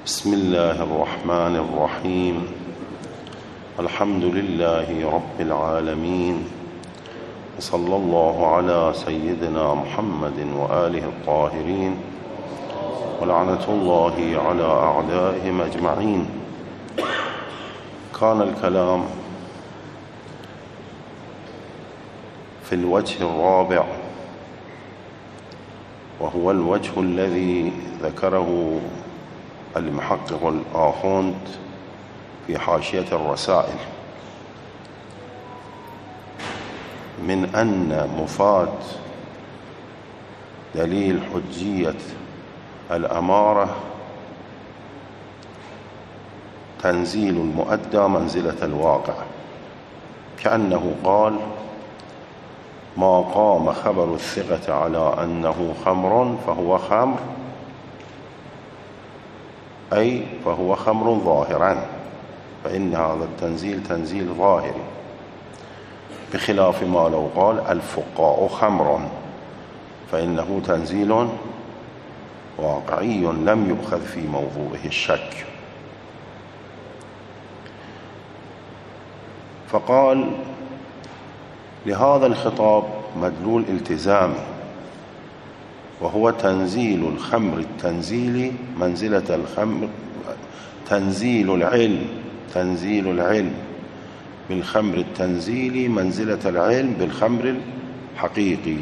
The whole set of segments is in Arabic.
بسم الله الرحمن الرحيم. الحمد لله رب العالمين، وصلى الله على سيدنا محمد وآله الطاهرين، ولعنة الله على أعدائهم أجمعين. كان الكلام في الوجه الرابع، وهو الوجه الذي ذكره المحقق الآخوند في حاشية الرسائل، من أن مفاد دليل حجية الأمارة تنزيل المؤدى منزلة الواقع، كأنه قال: ما قام خبر الثقة على أنه خمر فهو خمر، أي فهو خمر ظاهرا، فإن هذا التنزيل تنزيل ظاهري، بخلاف ما لو قال الفقاء خمر، فإنه تنزيل واقعي لم يؤخذ في موضوعه الشك. فقال: لهذا الخطاب مدلول التزامي، وهو تنزيل الخمر التنزيلي منزلة الخمر، تنزيل العلم بالخمر التنزيلي منزلة العلم بالخمر الحقيقي،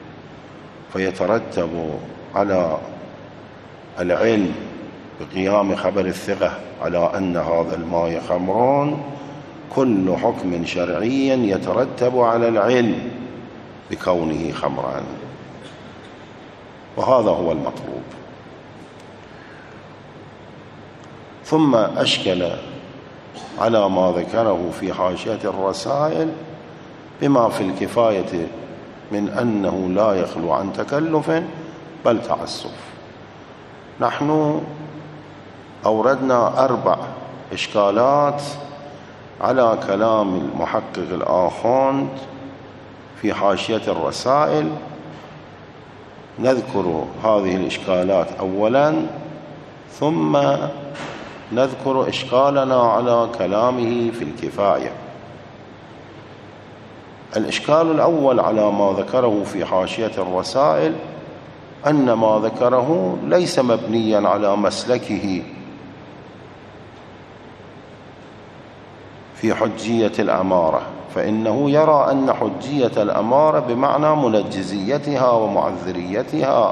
فيترتب على العلم بقيام خبر الثقة على أن هذا الماء خمر كل حكم شرعي يترتب على العلم بكونه خمرا، وهذا هو المطلوب. ثم أشكل على ما ذكره في حاشية الرسائل بما في الكفاية من أنه لا يخلو عن تكلف بل تعسف. نحن أوردنا 4 إشكالات على كلام المحقق الآخوند في حاشية الرسائل، نذكر هذه الإشكالات أولا، ثم نذكر إشكالنا على كلامه في الكفاية. الإشكال الأول على ما ذكره في حاشية الرسائل أن ما ذكره ليس مبنيا على مسلكه في حجية الأمارة، فإنه يرى أن حجية الأمارة بمعنى منجزيتها ومعذريتها،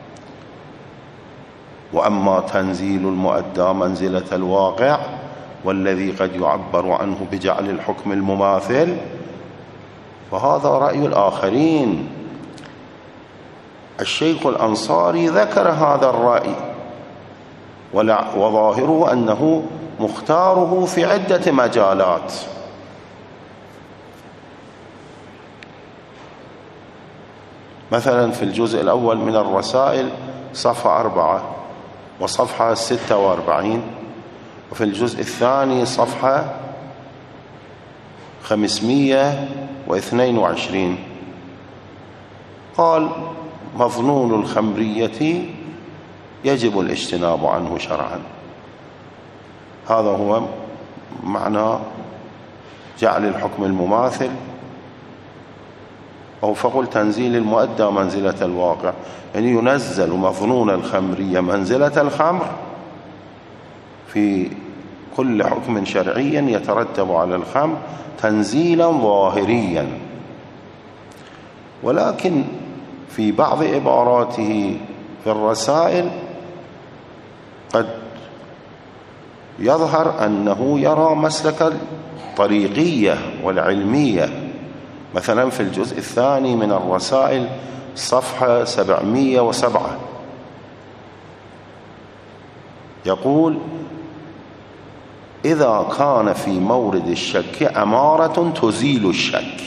وأما تنزيل المؤدى منزلة الواقع والذي قد يعبر عنه بجعل الحكم المماثل فهذا رأي الآخرين. الشيخ الأنصاري ذكر هذا الرأي، وظاهره أنه مختاره في عدة مجالات. مثلا في الجزء الأول من الرسائل صفحة 4 وصفحة 46، وفي الجزء الثاني صفحة 522 قال: مظنون الخمرية يجب الاجتناب عنه شرعا. هذا هو معنى جعل الحكم المماثل، أو فقل تنزيل المؤدى منزلة الواقع، يعني ينزل مظنون الخمرية منزلة الخمر في كل حكم شرعي يترتب على الخمر تنزيلا ظاهريا. ولكن في بعض عباراته في الرسائل قد يظهر أنه يرى مسلك الطريقية والعلمية. مثلا في الجزء الثاني من الرسائل صفحة 707 يقول: إذا كان في مورد الشك أمارة تزيل الشك.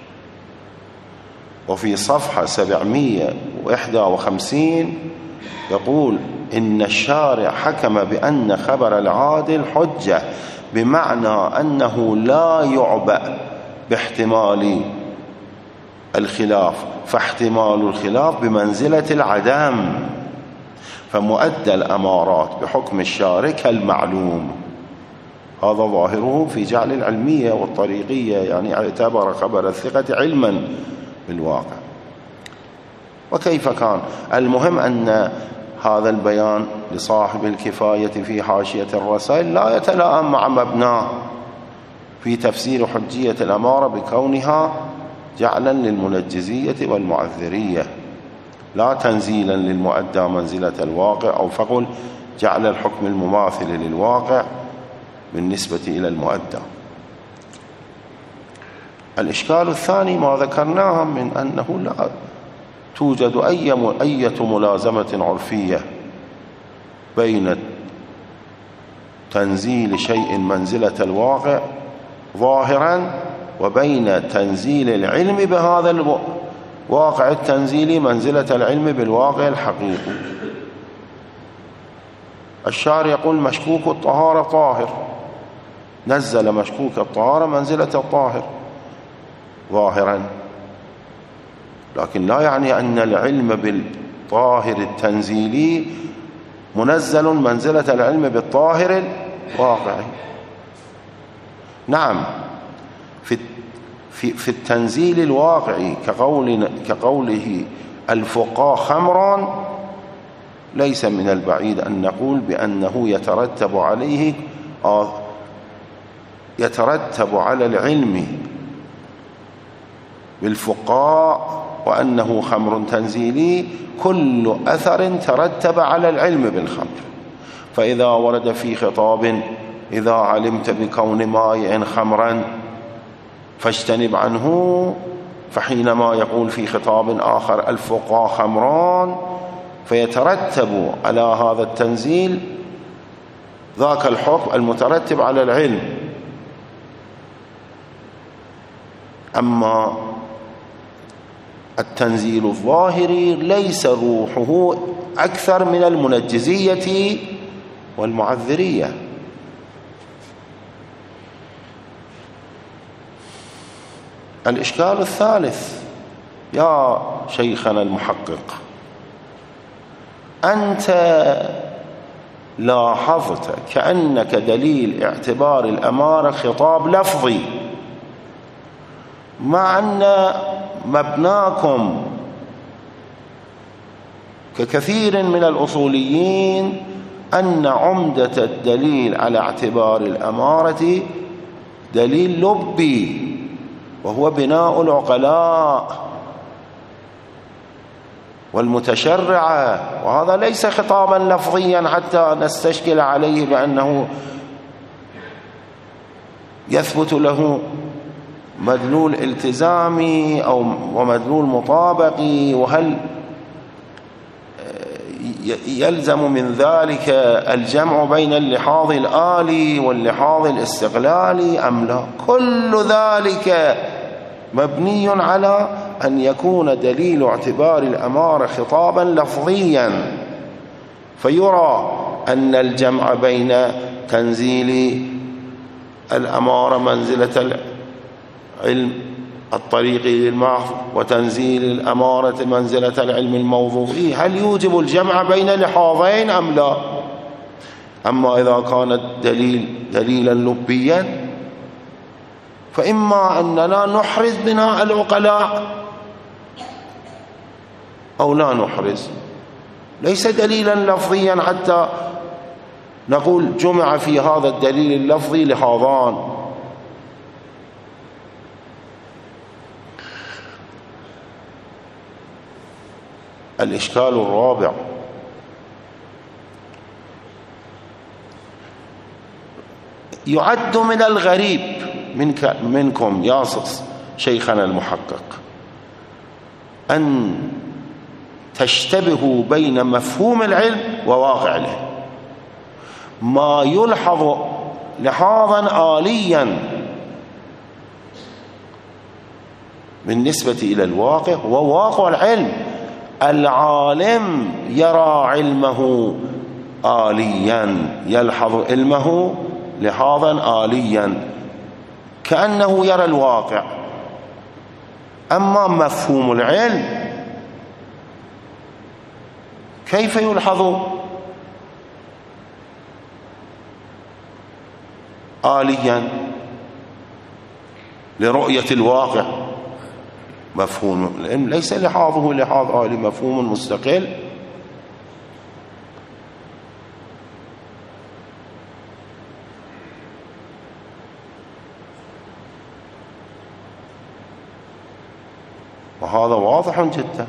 وفي صفحة 751 يقول: إن الشارع حكم بأن خبر العادل حجة، بمعنى أنه لا يعبأ باحتمال الخلاف، فاحتمال الخلاف بمنزلة العدم، فمؤدى الأمارات بحكم الشارع كالمعلوم. هذا ظاهره في جعل العلمية والطريقية، يعني اعتبر خبر الثقة علما بالواقع. وكيف كان؟ المهم أن هذا البيان لصاحب الكفاية في حاشية الرسائل لا يتلائم مع مبناه في تفسير حجية الأمارة بكونها جعلا للمنجزية والمعذرية لا تنزيلا للمؤدى منزلة الواقع، أو فقل جعل الحكم المماثل للواقع بالنسبة إلى المؤدى. الإشكال الثاني ما ذكرناه من أنه لا توجد أي ملازمة عرفية بين تنزيل شيء منزلة الواقع ظاهرا وبين تنزيل العلم بهذا الواقع التنزيلي منزلة العلم بالواقع الحقيقي. الشارع يقول مشكوك الطهارة طاهر، نزل مشكوك الطهارة منزلة الطاهر ظاهرا، لكن لا يعني أن العلم بالطاهر التنزيلي منزل منزلة العلم بالطاهر الواقعي. نعم، في التنزيل الواقعي كقوله الفقاء خمرا، ليس من البعيد أن نقول بأنه يترتب على العلم بالفقاء وأنه خمر تنزيلي كل أثر ترتب على العلم بالخمر. فإذا ورد في خطاب إذا علمت بكون مائع خمرا فاجتنب عنه، فحينما يقول في خطاب آخر الفقاء خمران فيترتب على هذا التنزيل ذاك الحكم المترتب على العلم. أما التنزيل الظاهري ليس روحه أكثر من المنجزية والمعذرية. الإشكال الثالث يا شيخنا المحقق، أنت لاحظت كأنك دليل اعتبار الأمارة خطاب لفظي، مع أن مبناكم ككثير من الأصوليين أن عمدة الدليل على اعتبار الأمارة دليل لبي، وهو بناء العقلاء والمتشرعة، وهذا ليس خطابا لفظيا حتى نستشكل عليه بأنه يثبت له مدلول التزامي أو ومدلول مطابقي، وهل يلزم من ذلك الجمع بين اللحاظ الآلي واللحاظ الاستقلالي أم لا؟ كل ذلك مبني على أن يكون دليل اعتبار الأمارة خطابا لفظيا، فيرى أن الجمع بين تنزيل الأمارة منزلة العلم الطريقي للمحض وتنزيل الأمارة منزلة العلم الموضوعي هل يوجب الجمع بين لحاظين أم لا؟ أما إذا كان الدليل دليلا لبيا فإما أننا نحرز بناء العقلاء أو لا نحرز، ليس دليلا لفظيا حتى نقول جمع في هذا الدليل اللفظي لحاظان. الإشكال الرابع، يعد من الغريب منكم يا شيخنا المحقق أن تشتبهوا بين مفهوم العلم وواقع العلم، ما يلحظ لحاظا آليا بالنسبة إلى الواقع وواقع العلم. العالم يرى علمه آليا، يلحظ علمه لحاظا آليا كأنه يرى الواقع. أما مفهوم العلم كيف يلحظ آليا لرؤية الواقع. مفهوم العلم ليس لحاظه لحاظ آلي، مفهوم مستقل. وهذا واضح جدا.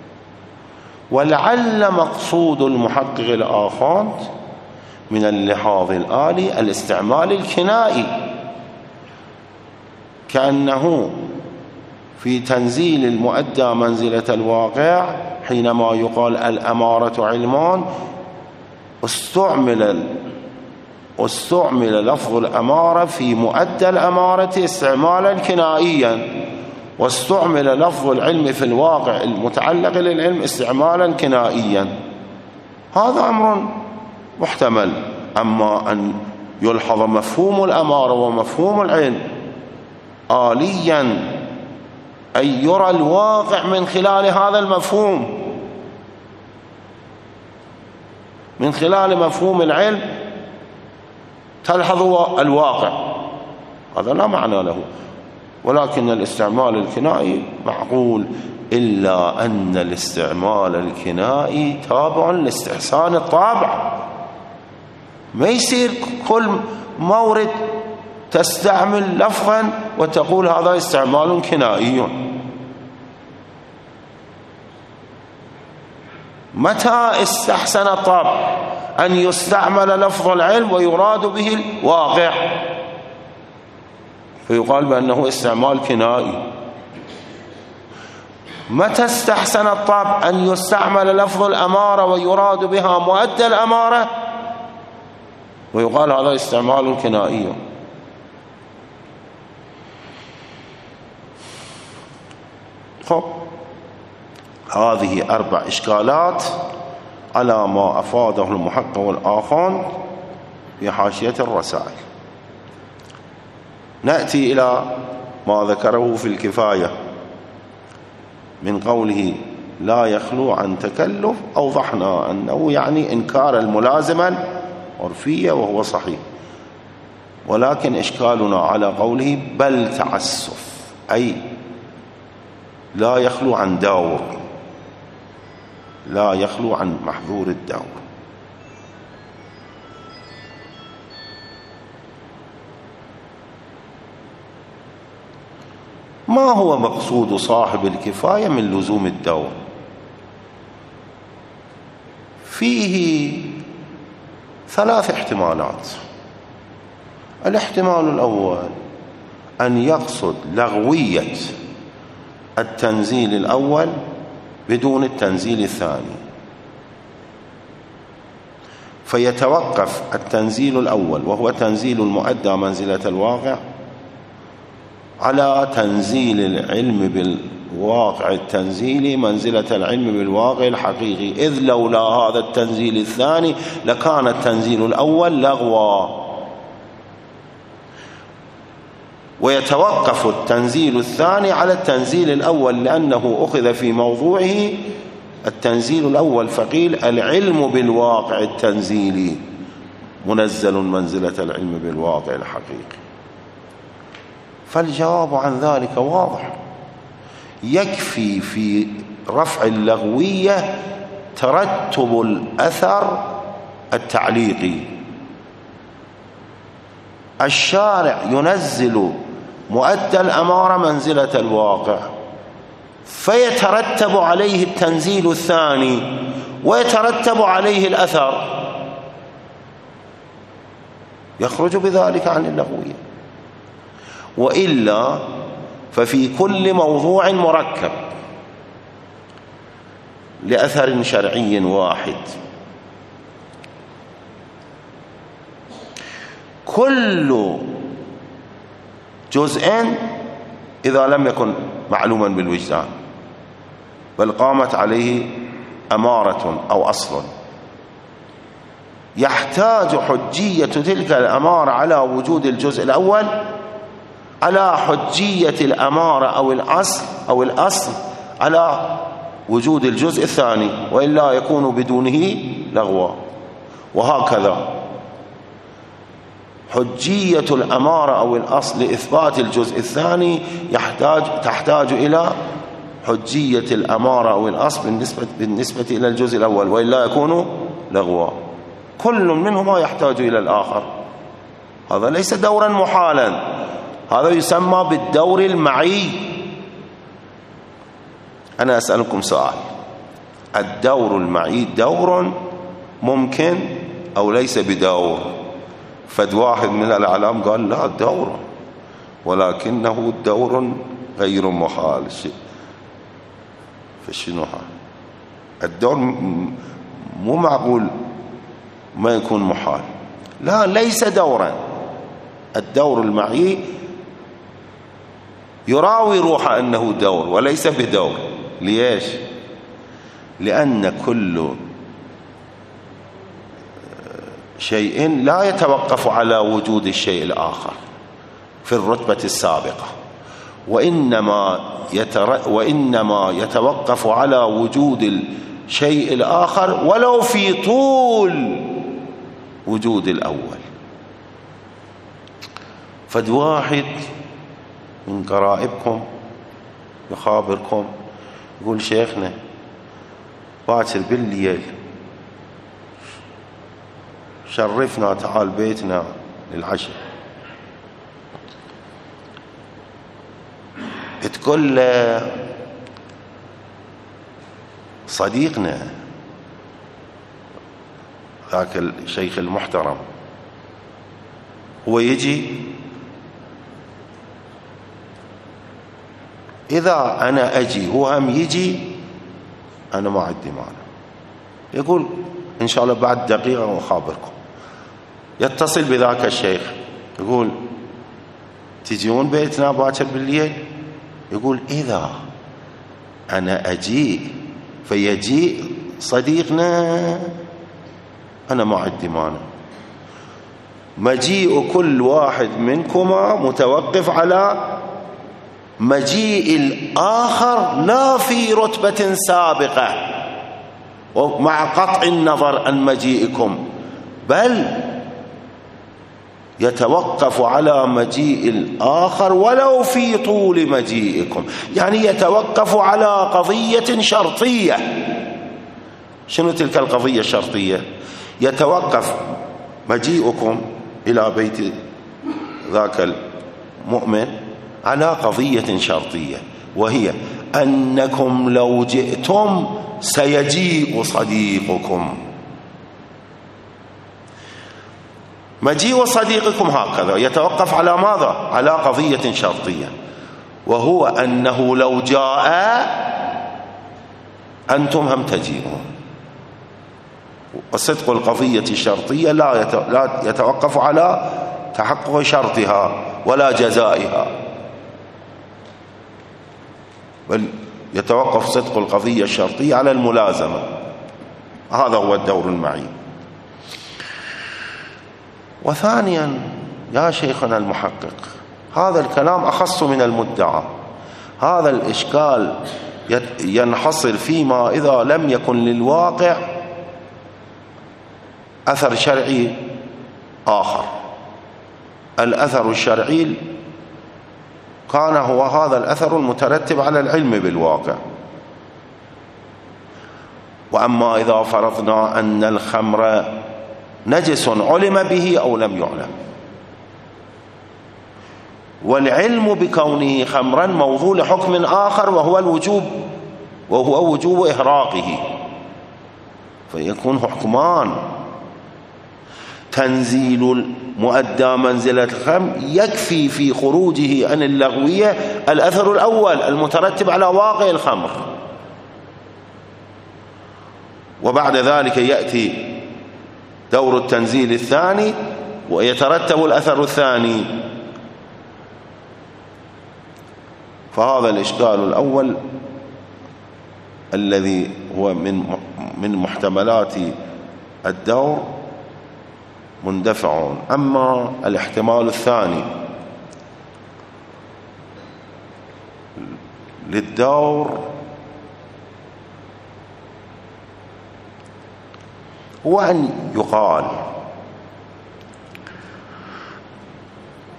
ولعل مقصود المحقق الآخوند من اللحاظ الآلي الاستعمال الكنائي، كأنه في تنزيل المؤدى منزلة الواقع حينما يقال الأمارة علمان استعمل لفظ الأمارة في مؤدى الأمارة استعمالا كنائيا، واستعمل لفظ العلم في الواقع المتعلق للعلم استعمالا كنائيا. هذا أمر محتمل. أما أن يلحظ مفهوم الأمارة ومفهوم العلم آليا، أن يرى الواقع من خلال هذا المفهوم، من خلال مفهوم العلم تلحظ الواقع، هذا لا معنى له. ولكن الاستعمال الكنائي معقول، إلا أن الاستعمال الكنائي تابع لاستحسان الطابع. ما يصير كل مورد تستعمل لفظا وتقول هذا استعمال كنائي. متى استحسن الطابع أن يستعمل لفظ العلم ويراد به الواقع فيقال بأنه استعمال كنائي. متى استحسن الطابع أن يستعمل لفظ الأمارة ويراد بها مؤدى الأمارة ويقال هذا استعمال كنائي. خب، هذه 4 إشكالات على ما أفاده المحقق الآخوند في حاشية الرسائل. نأتي إلى ما ذكره في الكفاية من قوله لا يخلو عن تكلف. أوضحنا أنه يعني إنكار الملازمة العرفية، وهو صحيح، ولكن إشكالنا على قوله بل تعسف، أي لا يخلو عن دور، لا يخلو عن محظور الدور. ما هو مقصود صاحب الكفاية من لزوم الدور؟ فيه 3 احتمالات. الاحتمال الأول أن يقصد لغوية التنزيل الأول بدون التنزيل الثاني، فيتوقف التنزيل الأول وهو تنزيل المؤدى منزلة الواقع على تنزيل العلم بالواقع التنزيلي منزلة العلم بالواقع الحقيقي، إذ لولا هذا التنزيل الثاني لكان التنزيل الأول لغوا. ويتوقف التنزيل الثاني على التنزيل الأول لأنه أخذ في موضوعه التنزيل الأول، فقيل العلم بالواقع التنزيلي منزل منزلة العلم بالواقع الحقيقي. فالجواب عن ذلك واضح. يكفي في رفع اللغوية ترتب الأثر التعليقي. الشارع ينزل مؤدى الأمارة منزلة الواقع، فيترتب عليه التنزيل الثاني ويترتب عليه الأثر، يخرج بذلك عن اللغوية. وإلا ففي كل موضوع مركب لأثر شرعي واحد كل جزء إذا لم يكن معلوما بالوجدان بل قامت عليه أمارة أو أصل، يحتاج حجية تلك الأمارة على وجود الجزء الأول على حجية الأمارة أو الأصل على وجود الجزء الثاني، وإلا يكون بدونه لغوا. وهكذا حجية الأمارة أو الأصل لإثبات الجزء الثاني تحتاج إلى حجية الأمارة أو الأصل بالنسبة إلى الجزء الأول، وإلا يكون لغوا. كل منهما يحتاج إلى الآخر. هذا ليس دورا محالا، هذا يسمى بالدور المعي. أنا أسألكم سؤال: الدور المعي دور ممكن أو ليس بدور؟ فد واحد من الأعلام قال لا دور، ولكنه دور غير محال. فشنو الدور؟ مو معقول ما يكون محال. لا، ليس دورا. الدور المعي يراوي روح أنه دور وليس بدور. ليش؟ لأن كل شيء لا يتوقف على وجود الشيء الآخر في الرتبة السابقة، وإنما يتوقف على وجود الشيء الآخر ولو في طول وجود الأول. فد واحد من قرائبكم يخابركم يقول شيخنا باكر بالليل شرفنا، تعال بيتنا للعشاء. تقول له صديقنا ذاك الشيخ المحترم هو يجي، إذا أنا أجي هو هم يجي أنا ما عندي مانع. يقول إن شاء الله بعد دقيقة أخابركم. يتصل بذاك الشيخ يقول تجيون بيتنا باكر بالليل؟ يقول إذا أنا أجي فيجي صديقنا أنا ما عندي مانع. مجيء كل واحد منكما متوقف على مجيء الآخر لا في رتبة سابقة ومع قطع النظر عن مجيئكم، بل يتوقف على مجيء الآخر ولو في طول مجيئكم. يعني يتوقف على قضية شرطية. شنو تلك القضية الشرطية؟ يتوقف مجيئكم إلى بيت ذاك المؤمن على قضية شرطية، وهي أنكم لو جئتم سيجيء صديقكم. مجيء صديقكم هكذا يتوقف على ماذا؟ على قضية شرطية، وهو أنه لو جاء أنتم هم تجيئون. وصدق القضية الشرطية لا يتوقف على تحقق شرطها ولا جزائها، بل يتوقف صدق القضية الشرطية على الملازمة. هذا هو الدور المعي. وثانيا يا شيخنا المحقق، هذا الكلام أخص من المدعى. هذا الإشكال ينحصر فيما إذا لم يكن للواقع أثر شرعي آخر. الأثر الشرعي كان هو هذا الأثر المترتب على العلم بالواقع. وأما إذا فرضنا أن الخمر نجس علم به أو لم يعلم، والعلم بكونه خمرا موضوع لحكم آخر وهو وجوب إهراقه، فيكون حكمان. تنزيل مؤدى منزلة الخمر يكفي في خروجه عن اللغوية الأثر الأول المترتب على واقع الخمر، وبعد ذلك يأتي دور التنزيل الثاني ويترتب الأثر الثاني. فهذا الإشكال الأول الذي هو من محتملات الدور مندفع. أما الاحتمال الثاني للدور هو أن يقال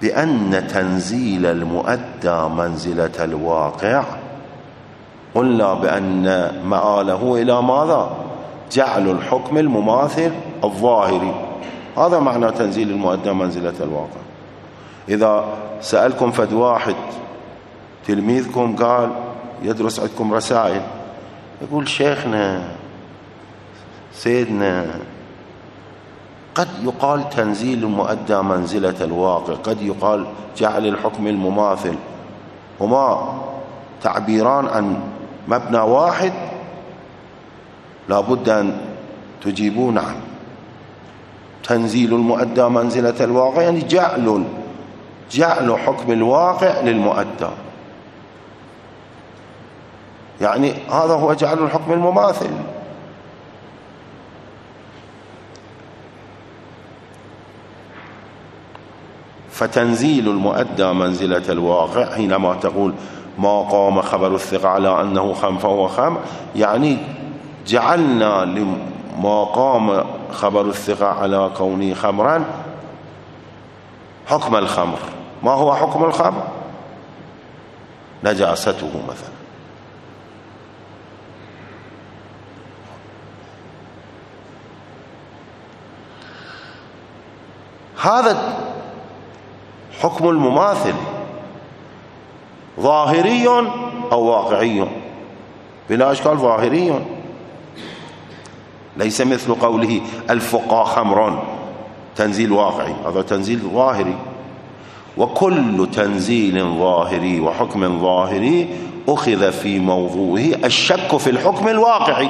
بأن تنزيل المؤدى منزلة الواقع، قلنا بأن مآله إلى ماذا؟ جعل الحكم المماثل الظاهري. هذا معنى تنزيل المؤدى منزلة الواقع. إذا سألكم فد واحد تلميذكم قال يدرس عندكم رسائل، يقول شيخنا سيدنا قد يقال تنزيل المؤدى منزلة الواقع، قد يقال جعل الحكم المماثل، هما تعبيران عن مبنى واحد، لابد أن تجيبوا نعم. تنزيل المؤدى منزلة الواقع يعني جعل حكم الواقع للمؤدى، يعني هذا هو جعل الحكم المماثل. فتنزيل المؤدى منزلة الواقع حينما تقول ما قام خبر الثقة على أنه خمر فهو خمر، يعني جعلنا لما قام خبر الثقة على كونه خمرا حكم الخمر. ما هو حكم الخمر؟ نجاسته مثلا. هذا حكم المماثل ظاهري أو واقعي؟ بلا إشكال ظاهري، ليس مثل قوله الفقه خمر، تنزيل واقعي، هذا تنزيل ظاهري. وكل تنزيل ظاهري وحكم ظاهري أخذ في موضوعه الشك في الحكم الواقعي.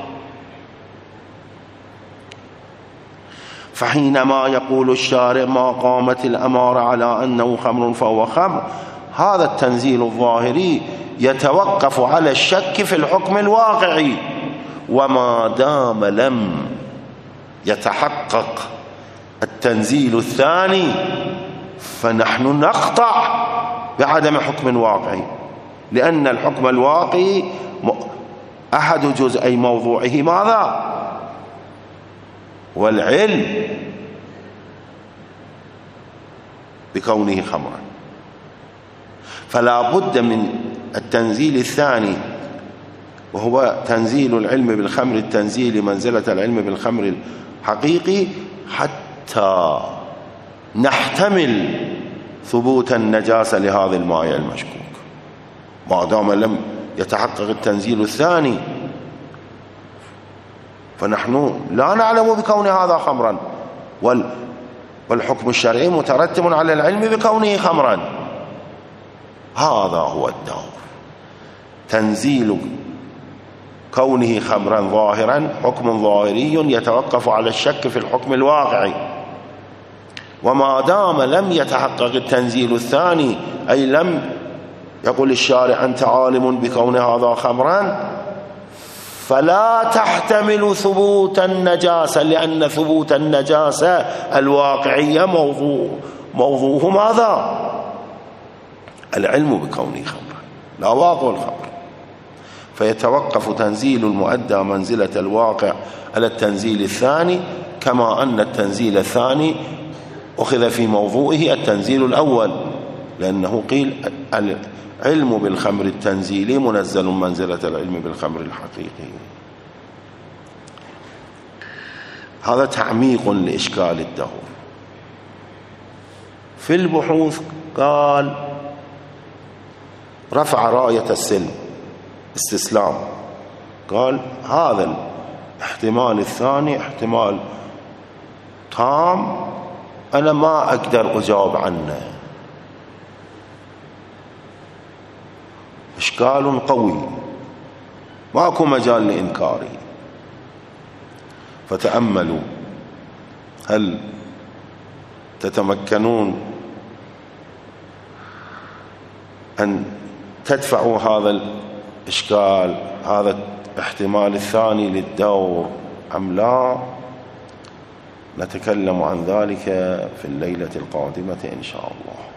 فحينما يقول الشارع ما قامت الأمارة على أنه خمر فهو خمر، هذا التنزيل الظاهري يتوقف على الشك في الحكم الواقعي، وما دام لم يتحقق التنزيل الثاني فنحن نقطع بعدم حكم واقعي، لأن الحكم الواقعي أحد جزئي موضوعه ماذا؟ والعلم بكونه خمرا. فلا بد من التنزيل الثاني، وهو تنزيل العلم بالخمر التنزيل منزلة العلم بالخمر الحقيقي، حتى نحتمل ثبوت النجاسة لهذا الماء المشكوك. ما دام لم يتحقق التنزيل الثاني فنحن لا نعلم بكون هذا خمرا، والحكم الشرعي مترتب على العلم بكونه خمرا. هذا هو الدور، تنزيل كونه خمرا ظاهرا حكم ظاهري يتوقف على الشك في الحكم الواقعي، وما دام لم يتحقق التنزيل الثاني، أي لم يقول الشارع أنت عالم بكون هذا خمرا، فلا تحتمل ثبوت النجاسة، لأن ثبوت النجاسة الواقعية موضوعه ماذا؟ العلم بكونه خمرا، لا واقع الخمر. فيتوقف تنزيل المؤدى منزلة الواقع على التنزيل الثاني، كما أن التنزيل الثاني أخذ في موضوعه التنزيل الأول، لأنه قيل العلم بالخمر التنزيلي منزل منزلة العلم بالخمر الحقيقي. هذا تعميق لإشكال الدهور. في البحوث قال رفع راية السلم استسلام، قال هذا الاحتمال الثاني احتمال تام أنا ما أقدر أجاوب عنه، إشكال قوي ماكو مجال لإنكاره. فتأملوا هل تتمكنون أن تدفعوا هذا الإشكال، هذا الاحتمال الثاني للدور أم لا؟ نتكلم عن ذلك في الليلة القادمة إن شاء الله.